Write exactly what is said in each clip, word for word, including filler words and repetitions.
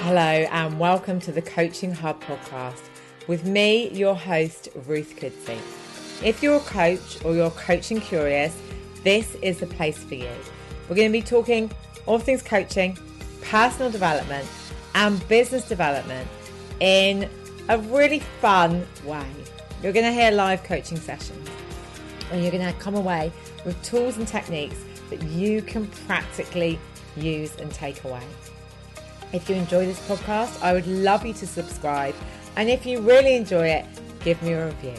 Hello and welcome to the Coaching Hub podcast with me, your host, Ruth Kudzi. If you're a coach or you're coaching curious, this is the place for you. We're going to be talking all things coaching, personal development and business development in a really fun way. You're going to hear live coaching sessions and you're going to come away with tools and techniques that you can practically use and take away. If you enjoy this podcast, I would love you to subscribe. And if you really enjoy it, give me a review.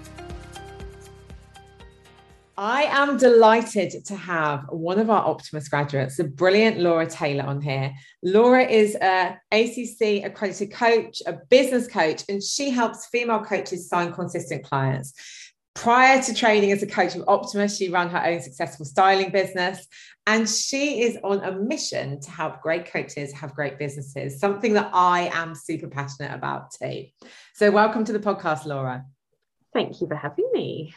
I am delighted to have one of our Optimus graduates, the brilliant Laura Taylor, on here. Laura is a A C C accredited coach, a business coach, and she helps female coaches sign consistent clients. Prior to training as a coach of Optimus, she ran her own successful styling business, and she is on a mission to help great coaches have great businesses, something that I am super passionate about too. So welcome to the podcast, Laura. Thank you for having me.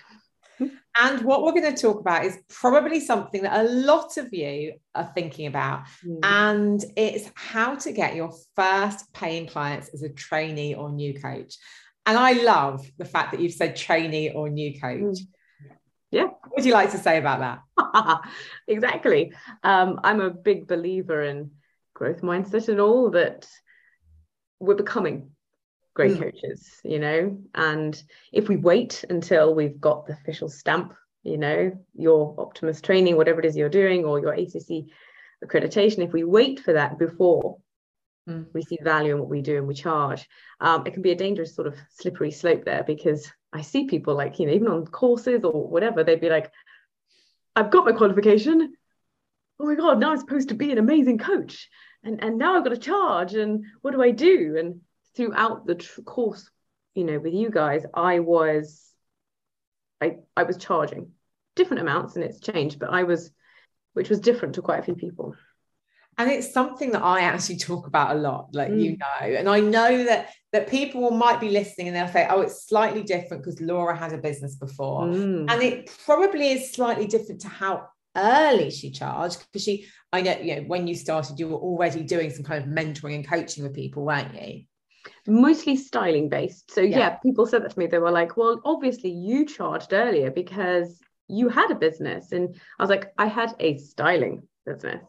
And what we're going to talk about is probably something that a lot of you are thinking about, mm. and it's how to get your first paying clients as a trainee or new coach. And I love the fact that you've said trainee or new coach. Yeah. What would you like to say about that? Exactly. Um, I'm a big believer in growth mindset and all that we're becoming great mm. coaches, you know, and if we wait until we've got the official stamp, you know, your Optimus training, whatever it is you're doing, or your A C C accreditation, if we wait for that before mm. we see value in what we do and we charge, um, it can be a dangerous sort of slippery slope there, because I see people like, you know, even on courses or whatever, they'd be like, I've got my qualification. Oh my God, now I'm supposed to be an amazing coach. And, and now I've got to charge. And what do I do? And throughout the tr- course, you know, with you guys, I was, I, I was charging different amounts, and it's changed, but I was, which was different to quite a few people. And it's something that I actually talk about a lot, like, mm. you know, and I know that that people might be listening and they'll say, oh, it's slightly different because Laura had a business before. Mm. And it probably is slightly different to how early she charged, because she, I know, you know, when you started, you were already doing some kind of mentoring and coaching with people, weren't you? Mostly styling based. So yeah. yeah, people said that to me. They were like, well, obviously you charged earlier because you had a business. And I was like, I had a styling business.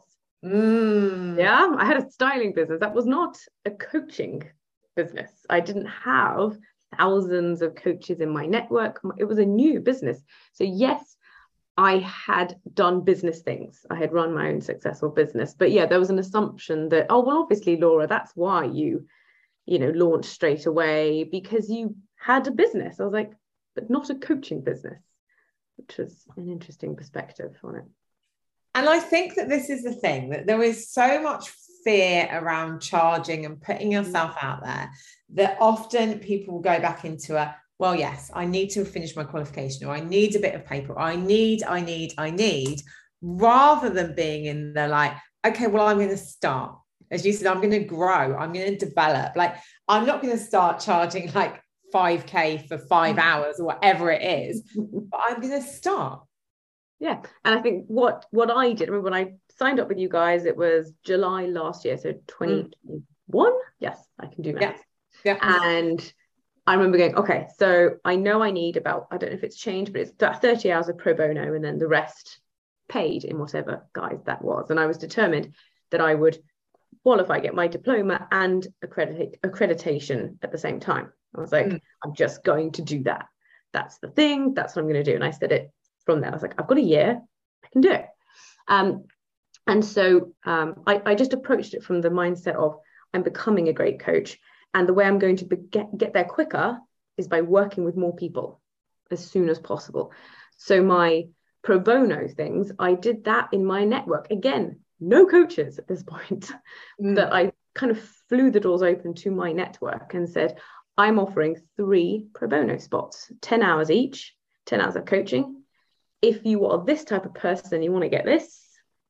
Mm. Yeah, I had a styling business. That was not a coaching business. I didn't have thousands of coaches in my network. It was a new business. So yes, I had done business things. I had run my own successful business. But yeah, there was an assumption that, oh, well, obviously, Laura, that's why you, you know, launched straight away, because you had a business. I was like, but not a coaching business, which was an interesting perspective on it. And I think that this is the thing, that there is so much fear around charging and putting yourself out there that often people will go back into a, well, yes, I need to finish my qualification, or I need a bit of paper, or I need, I need, I need, rather than being in the like, okay, well, I'm going to start. As you said, I'm going to grow, I'm going to develop. Like, I'm not going to start charging like five K for five hours or whatever it is, but I'm going to start. Yeah. And I think what, what I did, I mean, when I signed up with you guys, it was July last year. So twenty twenty-one. Mm. Yes, I can do math. Yeah. yeah. And I remember going, okay, so I know I need about, I don't know if it's changed, but it's thirty hours of pro bono and then the rest paid in whatever guise that was. And I was determined that I would qualify, get my diploma and accredit- accreditation at the same time. I was like, mm. I'm just going to do that. That's the thing. That's what I'm going to do. And I said it from there. I was like, I've got a year, I can do it. Um, and so um, I, I just approached it from the mindset of, I'm becoming a great coach. And the way I'm going to be, get, get there quicker is by working with more people as soon as possible. So my pro bono things, I did that in my network. Again, no coaches at this point, mm. that I kind of flew the doors open to my network and said, I'm offering three pro bono spots, ten hours each, ten hours of coaching. If you are this type of person, you want to get this,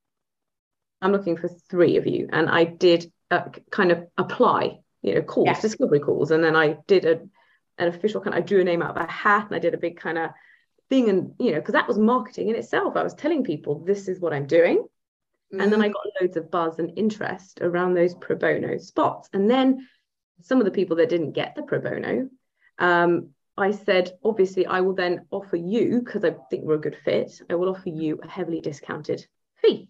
I'm looking for three of you. And I did uh, kind of apply, you know, calls, yes. discovery calls. And then I did a, an official kind of, I drew a name out of a hat and I did a big kind of thing. And, you know, because that was marketing in itself. I was telling people, this is what I'm doing. Mm. And then I got loads of buzz and interest around those pro bono spots. And then some of the people that didn't get the pro bono, um, I said, obviously, I will then offer you, because I think we're a good fit, I will offer you a heavily discounted fee.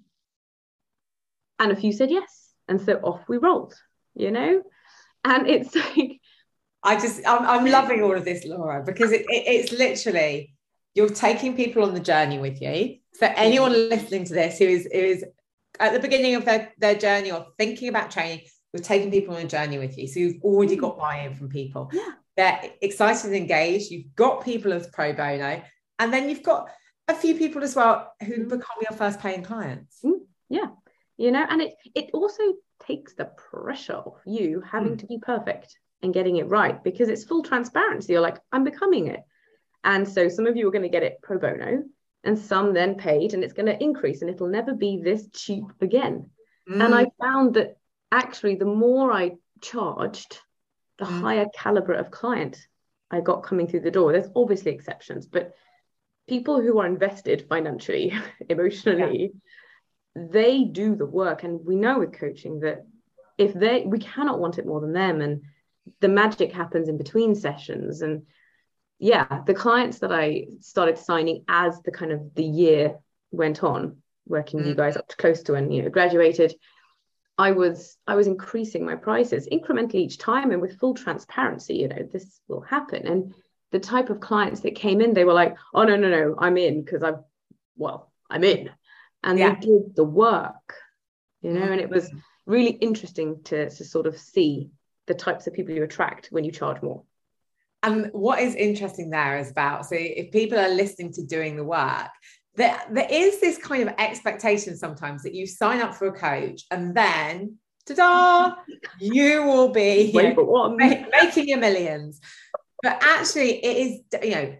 And a few said yes. And so off we rolled, you know? And it's like... I just, I'm, I'm loving all of this, Laura, because it, it, it's literally, you're taking people on the journey with you. For anyone listening to this who is, who is at the beginning of their, their journey or thinking about training, you're taking people on a journey with you. So you've already got buy-in from people. Yeah. They're excited and engaged. You've got people as pro bono, and then you've got a few people as well who mm. become your first paying clients. Mm. Yeah. You know, and it, it also takes the pressure off you having mm. to be perfect and getting it right, because it's full transparency. You're like, I'm becoming it. And so some of you are going to get it pro bono and some then paid, and it's going to increase and it'll never be this cheap again. Mm. And I found that actually the more I charged, the mm. higher caliber of client I got coming through the door. There's obviously exceptions, but people who are invested financially, emotionally, yeah. they do the work. And we know with coaching that if they, we cannot want it more than them. And the magic happens in between sessions. And yeah, the clients that I started signing as the kind of the year went on, working with mm. you guys up to close to when, you know, graduated, I was I was increasing my prices incrementally each time, and with full transparency, you know, this will happen. And the type of clients that came in, they were like, oh, no, no, no, I'm in because I've, well, I'm in. And yeah. they did the work, you know, mm. and it was really interesting to, to sort of see the types of people you attract when you charge more. And what is interesting there is about, so if people are listening to doing the work, there, there is this kind of expectation sometimes that you sign up for a coach and then, ta-da, you will be you know, make, making your millions. But actually it is, you know,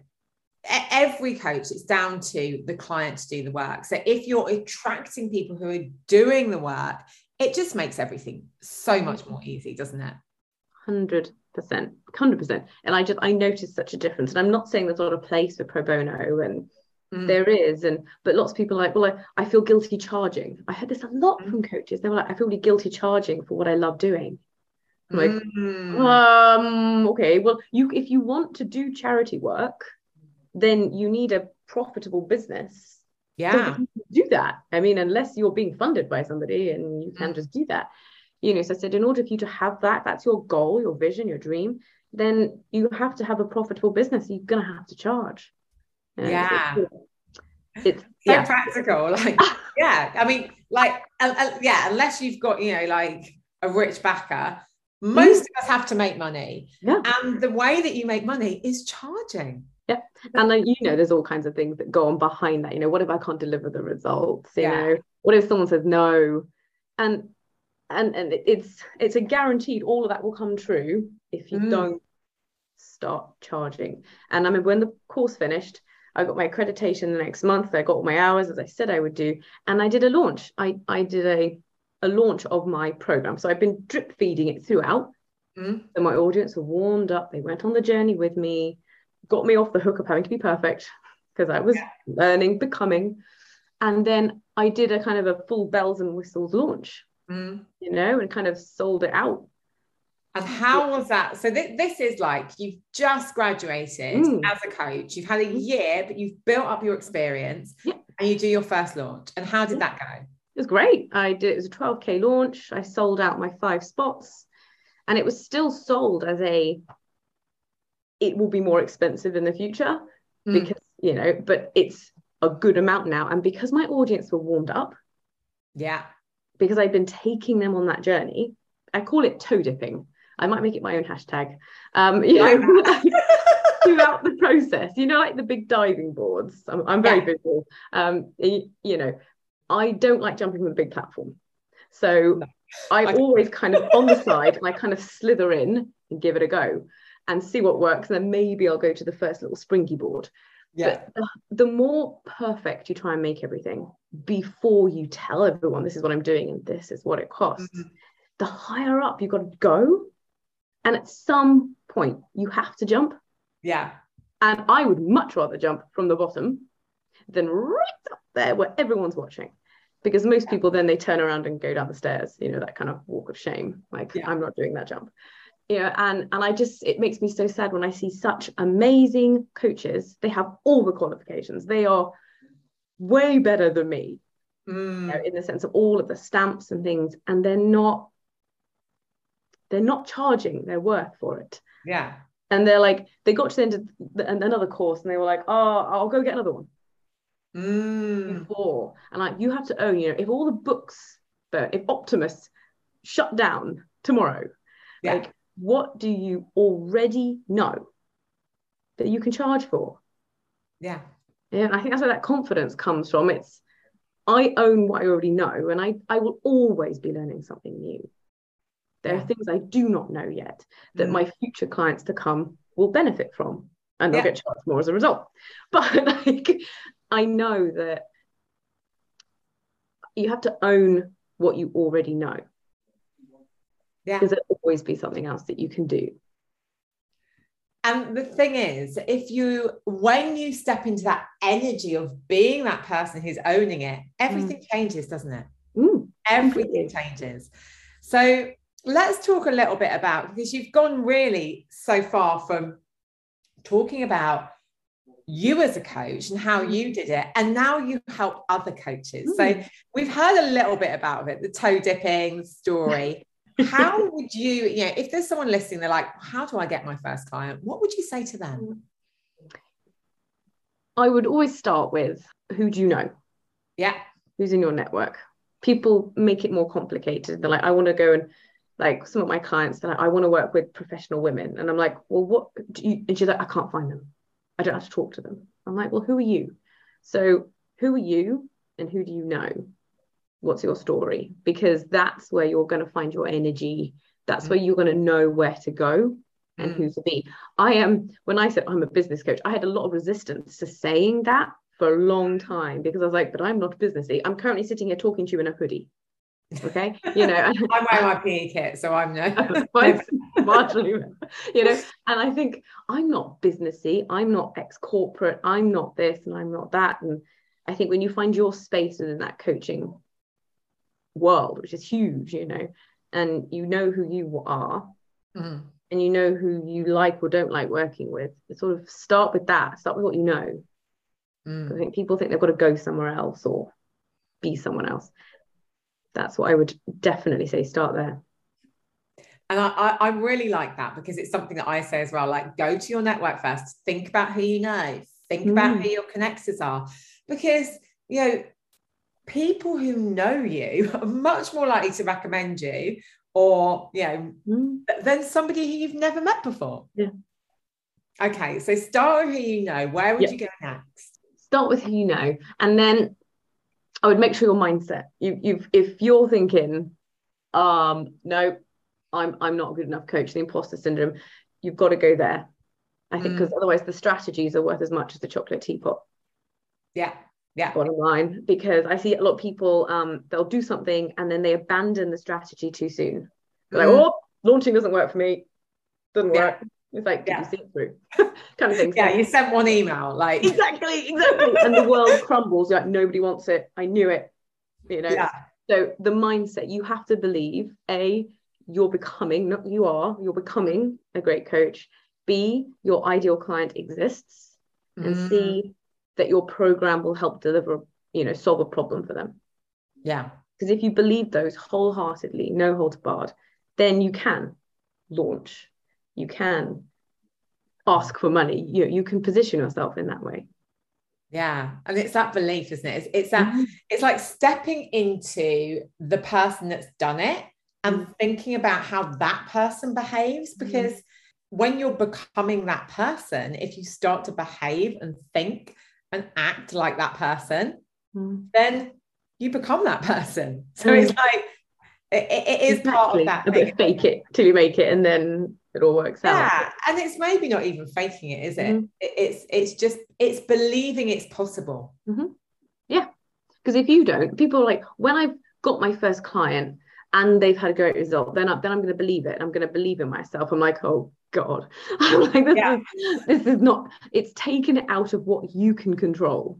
every coach, it's down to the client to do the work. So if you're attracting people who are doing the work, it just makes everything so much more easy, doesn't it? one hundred percent, one hundred percent. And I just, I noticed such a difference. And I'm not saying there's not a place for pro bono, and mm. there is, and but lots of people are like, well, I, I feel guilty charging. I heard this a lot mm. from coaches. They were like, I feel really guilty charging for what I love doing. I'm like, mm. um, okay, well, you if you want to do charity work, then you need a profitable business. Yeah. So do that. I mean, unless you're being funded by somebody and you can mm. just do that. You know, so I said, in order for you to have that, that's your goal, your vision, your dream, then you have to have a profitable business. You're going to have to charge. And yeah. It's, it's so yeah. practical. Like, yeah. I mean, like, uh, uh, yeah, unless you've got, you know, like a rich backer, most mm. of us have to make money. Yeah. And the way that you make money is charging. Yeah. And then, you know, there's all kinds of things that go on behind that. You know, what if I can't deliver the results? You yeah. know, what if someone says no? And And and it's it's a guaranteed all of that will come true if you mm. don't start charging. And I mean, when the course finished, I got my accreditation the next month. I got all my hours, as I said I would do. And I did a launch. I, I did a, a launch of my program. So I've been drip feeding it throughout. Mm. So my audience were warmed up. They went on the journey with me, got me off the hook of having to be perfect because I was yeah. learning, becoming. And then I did a kind of a full bells and whistles launch. Mm. You know, and kind of sold it out. And how was that? So th- this is like, you've just graduated mm. as a coach, you've had a year, but you've built up your experience yeah. and you do your first launch. And how did yeah. that go? It was great. I did, it was a twelve K launch. I sold out my five spots, and it was still sold as a, it will be more expensive in the future mm. because, you know, but it's a good amount now. And because my audience were warmed up. Yeah. Because I've been taking them on that journey. I call it toe dipping. I might make it my own hashtag. Um, you know, throughout the process, you know, like the big diving boards. I'm, I'm very yeah. visual. Um, you, you know, I don't like jumping from a big platform. So no. I'm I always kind of on the side, and I kind of slither in and give it a go and see what works. And then maybe I'll go to the first little springy board. Yeah. But the more perfect you try and make everything before you tell everyone this is what I'm doing and this is what it costs, mm-hmm. the higher up you got to go. And at some point you have to jump. Yeah. And I would much rather jump from the bottom than right up there where everyone's watching. because most people then they turn around and go down the stairs, you know, that kind of walk of shame, like yeah. I'm not doing that jump, you know. and and I just, it makes me so sad when I see such amazing coaches. They have all the qualifications, they are way better than me, mm. you know, in the sense of all of the stamps and things, and they're not they're not charging their worth for it. Yeah. And they're like, they got to the end of the, another course and they were like, oh, I'll go get another one. Mm. Before. And like, you have to own, you know, if all the books, but if Optimus shut down tomorrow, yeah. like, what do you already know that you can charge for? Yeah. Yeah. And I think that's where that confidence comes from. It's, I own what I already know, and I, I will always be learning something new. There yeah. are things I do not know yet that mm. my future clients to come will benefit from, and they'll yeah. get charged more as a result. But like, I know that you have to own what you already know. Yeah. Because there'll always be something else that you can do. And the thing is, if you, when you step into that energy of being that person who's owning it, everything mm. changes, doesn't it? Mm. Everything changes. So let's talk a little bit about, because you've gone really so far from talking about you as a coach and how you did it, and now you help other coaches. Mm. So we've heard a little bit about it, the toe dipping story. How would you, you know, if there's someone listening, they're like, how do I get my first client? What would you say to them? I would always start with, who do you know? Yeah. Who's in your network? People make it more complicated. They're like, I want to go and, like, some of my clients, they're like, I want to work with professional women. And I'm like, well, what do you, and she's like, I can't find them. I don't have to talk to them. I'm like, well, who are you? So who are you and who do you know? What's your story? Because that's where you're going to find your energy. That's mm. where you're going to know where to go and mm. who to be. I am, when I said I'm a business coach, I had a lot of resistance to saying that for a long time, because I was like, but I'm not businessy. I'm currently sitting here talking to you in a hoodie. Okay, you know, I'm wearing my P E kit, so I'm no, you know, and I think I'm not businessy, I'm not ex-corporate, I'm not this and I'm not that. And I think when you find your space within that coaching world, which is huge, you know, and you know who you are, mm. and you know who you like or don't like working with, sort of start with that, start with what you know. Mm. I think people think they've got to go somewhere else or be someone else. That's what I would definitely say, start there. And I, I, I really like that, because it's something that I say as well, like, go to your network first, think about who you know, think mm. about who your connectors are, because, you know, people who know you are much more likely to recommend you, or, you know, mm. than somebody who you've never met before. Yeah. Okay, so start with who you know. Where would yeah. you go next? Start with who you know, and then I would make sure your mindset. You, you've, if you're thinking, um, no, I'm, I'm not a good enough coach, the imposter syndrome, you've got to go there. I think, because mm. otherwise the strategies are worth as much as the chocolate teapot. Yeah, yeah. Bottom line, because I see a lot of people, um, they'll do something and then they abandon the strategy too soon. They're mm. like, oh, launching doesn't work for me. Doesn't yeah. work. It's like, did yeah. you see it through? Kind of thing. Yeah, so, you sent one email, like exactly, exactly. And the world crumbles. You're like, nobody wants it. I knew it. You know. Yeah. So the mindset, you have to believe, A, you're becoming, not you are, you're becoming a great coach. B, your ideal client exists. And mm. C, that your program will help deliver, you know, solve a problem for them. Yeah. Because if you believe those wholeheartedly, no holds barred, then you can launch. You can ask for money. You, you can position yourself in that way. Yeah. And it's that belief, isn't it? It's, it's that, mm-hmm. it's like stepping into the person that's done it and mm-hmm. thinking about how that person behaves, because mm-hmm. when you're becoming that person, if you start to behave and think and act like that person, mm-hmm. then you become that person. So mm-hmm. it's like, it, it is exactly. part of that a bit of fake it till you make it, and then it all works yeah. out. Yeah, and it's maybe not even faking it, is it? Mm-hmm. it it's it's just it's believing it's possible. Mm-hmm. Yeah, because if you don't, people are like, when I've got my first client and they've had a great result, then, I, then I'm going to believe it. I'm going to believe in myself. I'm like, oh God, I'm like, this, yeah. is, this is not. It's taken it out of what you can control.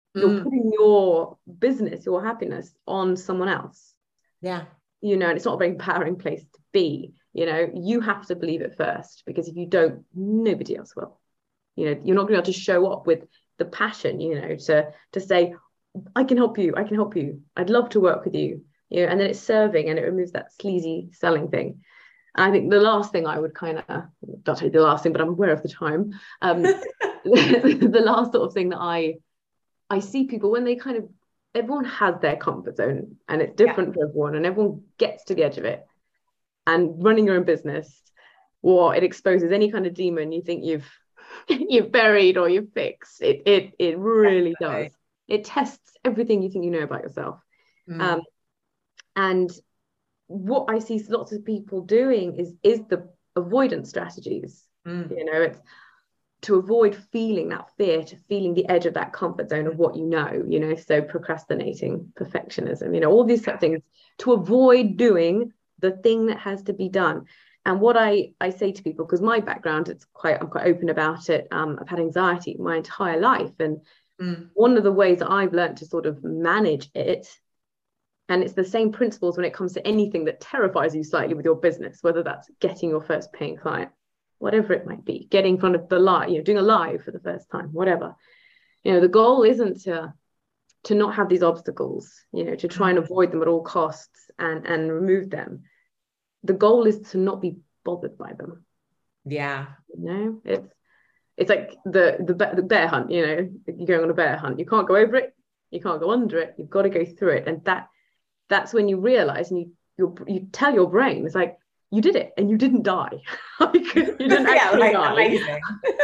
You're Mm. putting your business, your happiness on someone else. Yeah. You know, and it's not a very empowering place to be. You know, you have to believe it first, because if you don't, nobody else will. You know, you're not going to be able to show up with the passion, you know, to to say, I can help you, I can help you, I'd love to work with you, you know, and then it's serving, and it removes that sleazy selling thing. And I think the last thing I would kind of, not the last thing, but I'm aware of the time. Um, the last sort of thing that I I see people when they kind of, everyone has their comfort zone, and it's different yeah. for everyone, and everyone gets to the edge of it. And running your own business, or it exposes any kind of demon you think you've you've buried or you've fixed. It it it really Definitely. does. It tests everything you think you know about yourself. Mm. Um, and what I see lots of people doing is is the avoidance strategies. Mm. You know, it's to avoid feeling that fear, to feeling the edge of that comfort zone of what you know, you know, so procrastinating, perfectionism, you know, all these sort of things, to avoid doing the thing that has to be done. And what I, I say to people, because my background, it's quite, I'm quite open about it. Um, I've had anxiety my entire life. And mm. one of the ways that I've learned to sort of manage it, and it's the same principles when it comes to anything that terrifies you slightly with your business, whether that's getting your first paying client, whatever it might be, getting in front of the live, you know, doing a live for the first time, whatever. You know, the goal isn't to to not have these obstacles, you know, to try and avoid them at all costs and and remove them. The goal is to not be bothered by them. Yeah. You know, it's it's like the the, the bear hunt, you know, you're going on a bear hunt. You can't go over it, you can't go under it, you've got to go through it. And that that's when you realize, and you you you tell your brain, it's like, you did it and you didn't die. Like, you didn't yeah, actually like, die. Amazing.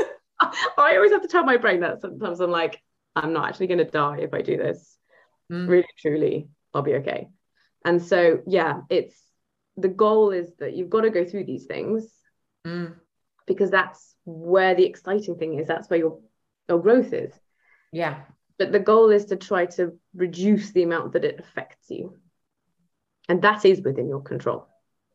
I always have to tell my brain that sometimes. I'm like, I'm not actually going to die if I do this. Mm. Really, truly, I'll be okay. And so, yeah, it's the goal is that you've got to go through these things mm. because that's where the exciting thing is. That's where your, your growth is. Yeah. But the goal is to try to reduce the amount that it affects you. And that is within your control.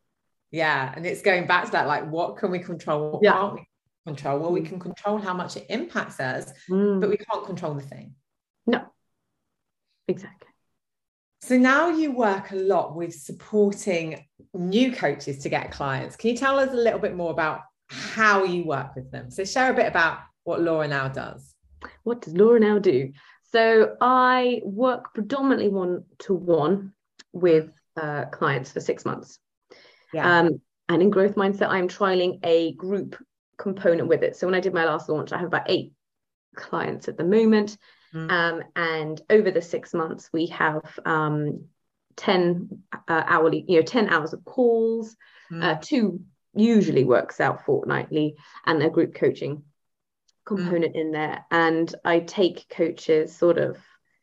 Yeah. And it's going back to that, like, what can we control? What yeah. can't we control? Well, mm. we can control how much it impacts us, mm. but we can't control the thing. No, exactly. So now you work a lot with supporting new coaches to get clients. Can you tell us a little bit more about how you work with them? So share a bit about what Laura now does. What does Laura now do? So I work predominantly one-to-one with uh, clients for six months. Yeah. Um, and in Growth Mindset, I'm trialing a group component with it. So when I did my last launch, I have about eight clients at the moment. Mm. Um, and over the six months, we have um, ten uh, hourly, you know, ten hours of calls. Mm. Uh, two usually works out fortnightly, and a group coaching component mm. in there. And I take coaches sort of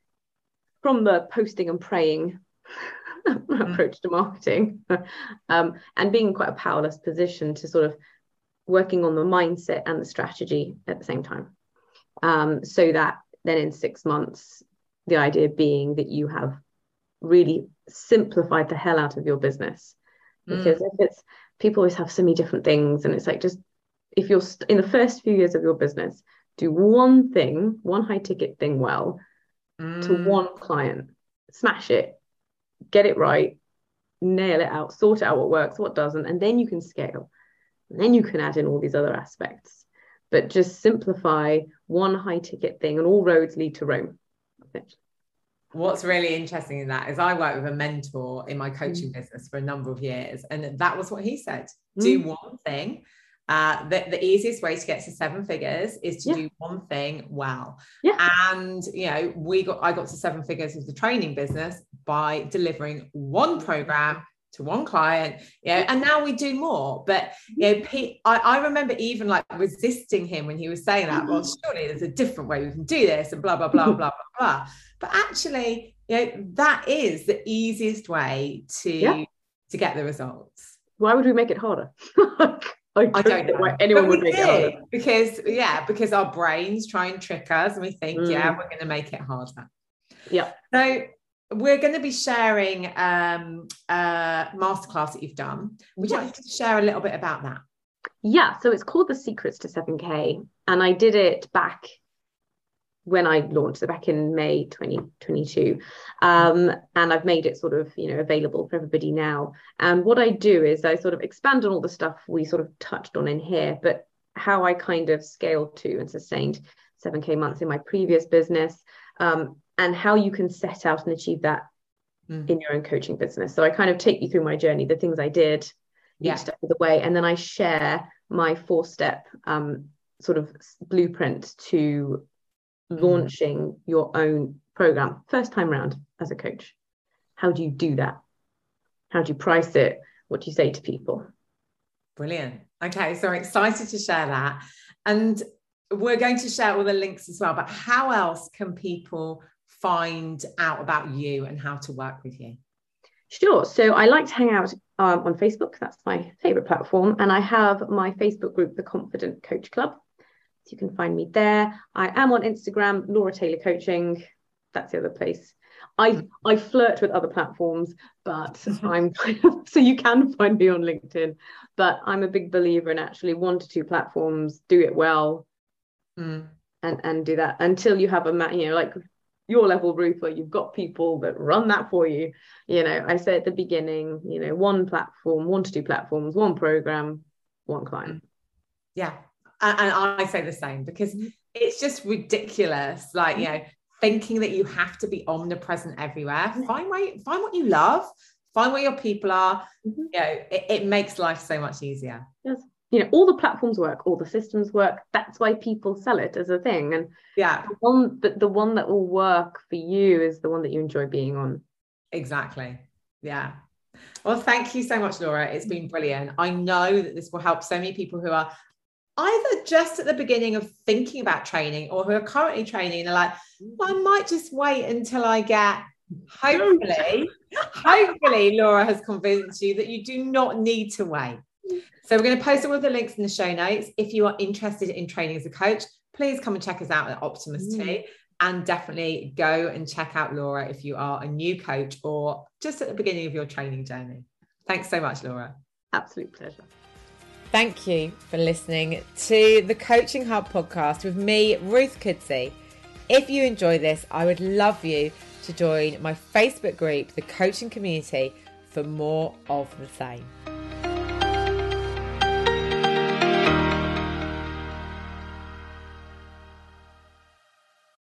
from the posting and praying approach to marketing, um, and being in quite a powerless position to sort of working on the mindset and the strategy at the same time. Um, so that then in six months, the idea being that you have really simplified the hell out of your business. Because mm. if it's, people always have so many different things, and it's like, just if you're st- in the first few years of your business, do one thing, one high ticket thing well mm. to one client, smash it, get it right, nail it out, sort out what works, what doesn't, and then you can scale. And then you can add in all these other aspects. But just simplify one high ticket thing, and all roads lead to Rome. What's really interesting in that is I work with a mentor in my coaching mm. business for a number of years. And that was what he said. Mm. Do one thing. Uh, the, the easiest way to get to seven figures is to yeah. do one thing well. Yeah. And, you know, we got, I got to seven figures with the training business by delivering one program to one client, you know, and now we do more. But, you know, Pete, I, I remember even like resisting him when he was saying that, well, surely there's a different way we can do this, and blah, blah, blah, blah, blah, blah. But actually, you know, that is the easiest way to, yeah. to get the results. Why would we make it harder? I don't, I don't know why anyone but would make it harder. Because, yeah, because our brains try and trick us, and we think, mm. yeah, we're going to make it harder. Yeah. So we're going to be sharing um, a masterclass that you've done. Would you like to share a little bit about that? Yeah, so it's called The Secrets to seven K, and I did it back when I launched, so back in May twenty twenty-two. Um, and I've made it sort of, you know, available for everybody now. And what I do is I sort of expand on all the stuff we sort of touched on in here, but how I kind of scaled to and sustained seven K months in my previous business, um, and how you can set out and achieve that mm. in your own coaching business. So I kind of take you through my journey, the things I did, yeah. each step of the way, and then I share my four-step um, sort of blueprint to mm. launching your own program first time round as a coach. How do you do that? How do you price it? What do you say to people? Brilliant. Okay, so I'm excited to share that. And we're going to share all the links as well, but how else can people find out about you and how to work with you? Sure. So I like to hang out um, on Facebook. That's my favorite platform. And I have my Facebook group, The Confident Coach Club. So you can find me there. I am on Instagram, Laura Taylor Coaching. That's the other place. I I flirt with other platforms, but I'm kind of, so you can find me on LinkedIn, but I'm a big believer in actually one to two platforms, do it well, mm. and, and do that until you have a, you know, like your level, Ruth, where you've got people that run that for you. You know, I said at the beginning, you know, one platform, one to two platforms, one program, one client. Yeah. And, and I say the same because it's just ridiculous. Like, you know, thinking that you have to be omnipresent everywhere. Find where you, find what you love, find where your people are. Mm-hmm. You know, it, it makes life so much easier. Yes. You know, all the platforms work, all the systems work. That's why people sell it as a thing. And yeah, the one that the one that will work for you is the one that you enjoy being on. Exactly. Yeah. Well, thank you so much, Laura. It's been brilliant. I know that this will help so many people who are either just at the beginning of thinking about training or who are currently training and are like, well, I might just wait until I get, hopefully, hopefully Laura has convinced you that you do not need to wait. So we're going to post all of the links in the show notes. If you are interested in training as a coach, please come and check us out at Optimus mm. T, and definitely go and check out Laura if you are a new coach or just at the beginning of your training journey. Thanks so much, Laura. Absolute pleasure. Thank you for listening to the Coaching Hub podcast with me, Ruth Kudzi. If you enjoy this, I would love you to join my Facebook group, the Coaching Community, for more of the same.